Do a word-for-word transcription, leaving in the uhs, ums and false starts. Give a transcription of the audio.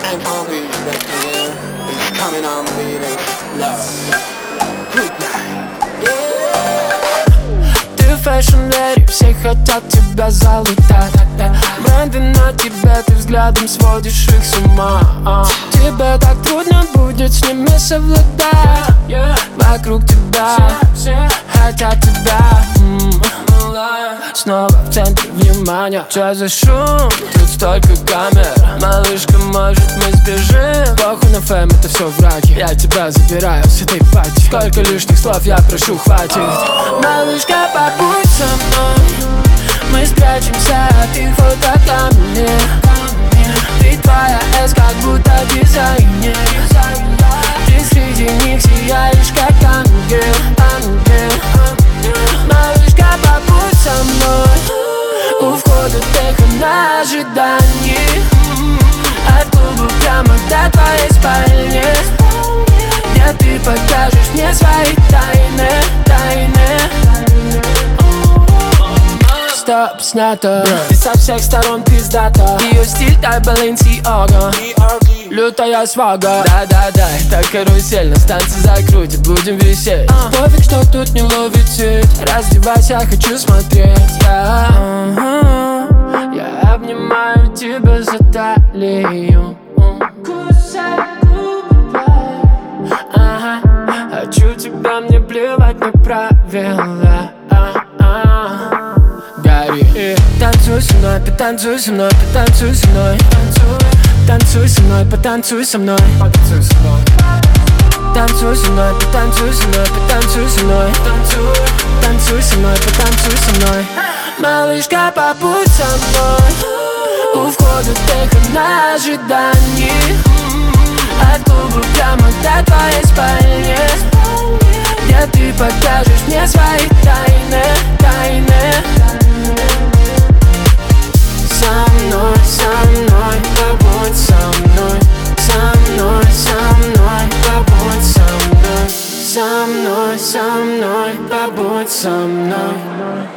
Ain't Palm Beach, that's the year. It's coming on me, it's love. Good night. Ты в фэшн-эре, все хотят тебя залутать. Бренды на тебя, ты взглядом сводишь их с ума. Тебе так трудно будет с ними совладать. Вокруг тебя хотят тебя. Снова в центре внимания. Чё за шум? Тут столько камер. Малышка, может мы сбежим? Похуй на фэм, это все враки. Я тебя забираю с этой пати. Сколько лишних слов, я прошу, хватит. Малышка, побудь со мной. Мы спрячемся от их фотокамер. Ты твоя эс, как будто дизайнер. Ты среди них сияешь, как ангел, ангел. Малышка, побудь со мной. У входа техно на ожидании. От клуба прямо до твоей спальни, где ты покажешь мне свои тайны, тайны. Стоп, снято. Ты со всех сторон пиздата. Ее стиль тай Balenciaga. Лютая свага. Да-да-да, так карусель, нас танцы закрутит, будем висеть. uh. Пофиг, что тут не ловит цвет. Раздевайся, хочу смотреть. Я, uh-huh. Я обнимаю тебя за талию. Кусай губы твои. Ага. Хочу тебя, мне плевать на правила. Гори. Танцуй со мной, потанцуй со мной, потанцуй со мной. Танцуй со мной, потанцуй со мной. Потанцуй со мной. Танцуй со мной, потанцуй со мной, потанцуй со мной. Танцуй со мной, потанцуй со мной. Малышка, побудь со мной. У входа техно на ожидании. От клуба прямо до твоей спальни, где ты покажешь мне свои тайны, тайны. Со мной, со мной, побудь со мной. Со мной, со мной, побудь со мной. Со мной, со мной, побудь со мной.